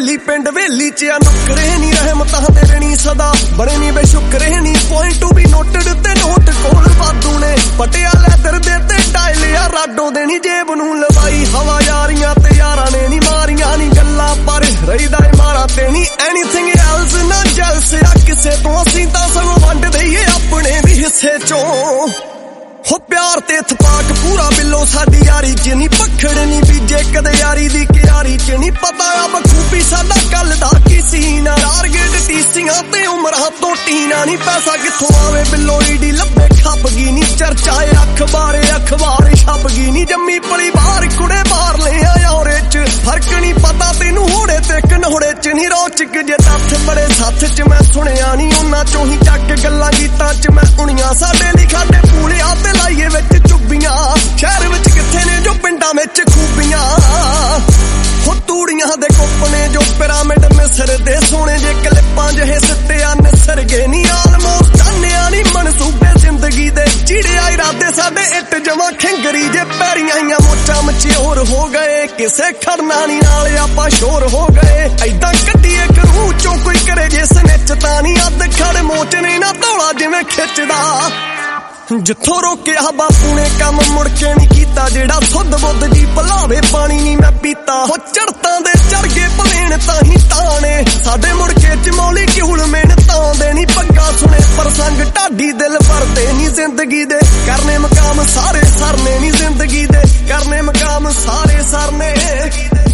ਵੇਲੀ ਪਿੰਡ ਵੇਲੀ ਚ ਆ ਨੁਕਰੇ ਨੀ ਰਹਿਮਤਾਂ ਤੇਰੇ ਨੀ ਸਦਾ ਬੜੇ ਨੀ ਬੇਸ਼ੁਕਰੇ ਨੀ ਪੁਆਇੰਟ ਟੂ ਬੀ ਨੋਟਡ ਤੇ ਨੋਟ ਕੋਲ ਵਾਧੂ ਨੇ ਪਟਿਆ ਲੈਦਰ ਦੇ ਤੇ ਡਾਇਲ ਆ ਰਾਡੋ ਦੇ ਨੀ ਜੇਬ ਨੂੰ ਲਵਾਈ ਹਵਾ ਯਾਰੀਆਂ ਤੇ ਯਾਰਾਂ ਨੇ ਨੀ ਮਾਰੀਆਂ ਨੀ ਗੱਲਾਂ ਪਰ ਰਹੀਦਾ ਏ ਮਾਰਾ ਤੇ ਨੀ ਐਨੀਥਿੰਗ ਐਲਸ ਨਾ ਜੈਲਸ ਆ ਕਿਸੇ ਤੋਂ ਅਸੀਂ ਤਾਂ ਸਗੋਂ ਵੰਡ ਦਈਏ ਆਪਣੇ ਵੀ ਹਿੱਸੇ ਚੋਂ ਹੋ ਪਿਆਰ ਤੇ ਇਤਫਾਕ ਪੂਰਾ ਬਿੱਲੋ ਸਾਡੀ ਯਾਰੀ ਚ ਨੀ ਪਖੜ ਨੀ ਬੀਜੇ ਕਦੇ ਯਾਰੀ ਦੀ ਕਿਆਰੀ ਚ ਨੀ ਪਤਾ ਆ ਬਖੂਬੀ ਸਾਡਾ ਕੱਲ ਦਾ ਕੀ ਸੀਨਾ ਟਾਰਗੇਟ ਟੀਸੀਆਂ ਤੇ ਉਮਰਾਂ ਤੋਂ ਟੀਨਾ ਨੀ ਪੈਸਾ ਕਿੱਥੋਂ ਆਵੇ ਬਿੱਲੋ ਈਡੀ ਲੱਭੇ ਖੱਪ ਗਈ ਨੀ ਚਰਚਾ ਏ ਅਖਬਾਰ ਛਪ ਗਈ ਨੀ ਜੰਮੀ ਪਲੀ ਬਾਹਰ ਕੁੜੇ ਬਾਹਰ ਲਿਆ ਯੋਰੇ ਚ ਫਰਕ ਨੀ ਪਤਾ ਤੈਨੂੰ ਹੋੜੇ ਤੇ ਕਨਹੋੜੇ ਚ ਨੀ ਰੋਚਕ ਜੇ ਤੱਥ ਬੜੇ ਸੱਥ ਚ ਮੈਂ ਸੁਣਿਆ ਨੀ ਉਹਨਾਂ ਚੋਂ ਹੀ ਚੱਕ ਗੱਲਾਂ ਗੀਤਾਂ ਚ ਮੈਂ ਉਣੀਆਂ ਸਾਡੇ ਲਈ ਖਾਡੇ ਪੂਲਿਆ ਤੇ ਲਾਈਏ ਵਿੱਚ ਚੁੱਬੀਆਂ ਸ਼ਹਿਰ ਵਿੱਚ ਕਿੱਥੇ ਨੇ ਜੋ ਪਿੰਡਾਂ ਵਿੱਚ ਖੂਬੀਆਂ ਹੋ ਤੂੜੀਆਂ ਦੇ ਕੋਪਨੇ ਜੋ ਪਿਰਾਮਿਡ ਮਿਸਰ ਦੇ ਸੋਹਣੇ ਜੇ ਕਲਿੱਪਾਂ ਜਿਹੇ ਸਿੱਟਿਆ ਨਿਸਰ ਗਏ ਨੀ ਆਲਮੋਸਟ ਜਾਣਿਆ ਨੀ ਮਨਸੂਬੇ ਜ਼ਿੰਦਗੀ ਦੇ ਚਿੜਿਆ ਇਰਾਦੇ ਸਾਡੇ ਇੱਟ ਜਮਾ ਖਿੰਗਰੀ ਜੇ ਪੈਰੀਆਂ ਆਈਆਂ ਮੋਚਾਂ ਮਚਿਓਰ ਹੋ ਗਏ ਕਿਸੇ ਖੜਨਾ ਨੀ ਨਾਲ ਆਪਾਂ ਸ਼ੋਰ ਹੋ ਗਏ ਐਦਾਂ ਕੱਢੀਏ ਕਰੂ ਚੋਂ ਕੋਈ ਕਰੇ ਜੇ ਸਨਿੱਚ ਤਾਂ ਨੀ ਅੱਧ ਖੜ ਮੋਚਨੇ ਨਾ ਧੌਲਾ ਜਿਵੇਂ ਖਿੱਚਦਾ ਜਿੱਥੋਂ ਰੋਕਿਆ ਬਾਪੂ ਨੇ ਕੰਮ ਮੁੜ ਕੇ ਨੀ ਕੀਤਾ ਜਿਹੜਾ ਸੁੱਧ ਬੁੱਧ ਦੀ ਭਲਾਵੇ ਪਾਣੀ ਨੀ ਮੈਂ ਪੀਤਾ ਹੋ ਚੜਤਾਂ ਦੇ ਚੜ ਗਏ ਭਲੇਣ ਤਾਂ ਹੀ ਤਾਣੇ ਸਾਡੇ ਮੁੜ ਕੇ ਚਮੌਲੀ ਕਿਉਲ ਮਿਹਨਤਾਂ ਦੇ ਨੀ ਪੱਗਾ ਸੁਣੇ ਪ੍ਰਸੰਗ ਢਾਡੀ ਦਿਲ ਭਰਦੇ ਨੀ ਜ਼ਿੰਦਗੀ ਦੇ ਕਰਨੇ ਮਕਾਮ ਸਾਰੇ ਸਰਨੇ ਨੀ ਜ਼ਿੰਦਗੀ ਦੇ ਕਰਨੇ ਮਕਾਮ ਸਾਰੇ ਸਰਨੇ